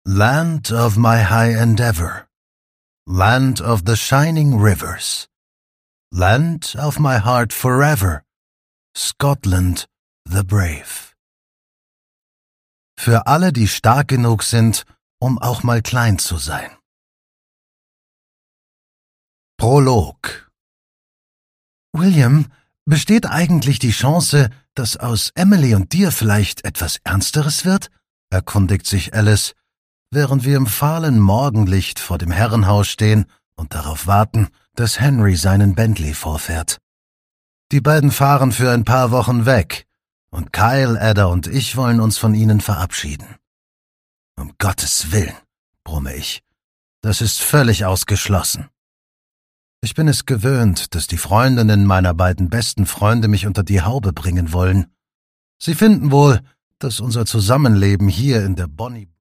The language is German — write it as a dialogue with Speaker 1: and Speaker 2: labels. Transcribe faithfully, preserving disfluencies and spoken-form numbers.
Speaker 1: Land of my high endeavor, land of the shining rivers, land of my heart forever, Scotland the brave. Für alle, die stark genug sind, um auch mal klein zu sein. Prolog. William, besteht eigentlich die Chance, dass aus Emily und dir vielleicht etwas Ernsteres wird? Erkundigt sich Alice, während wir im fahlen Morgenlicht vor dem Herrenhaus stehen und darauf warten, dass Henry seinen Bentley vorfährt. Die beiden fahren für ein paar Wochen weg, und Kyle, Ada und ich wollen uns von ihnen verabschieden. Um Gottes Willen, brumme ich, das ist völlig ausgeschlossen. Ich bin es gewöhnt, dass die Freundinnen meiner beiden besten Freunde mich unter die Haube bringen wollen. Sie finden wohl, dass unser Zusammenleben hier in der Bonnie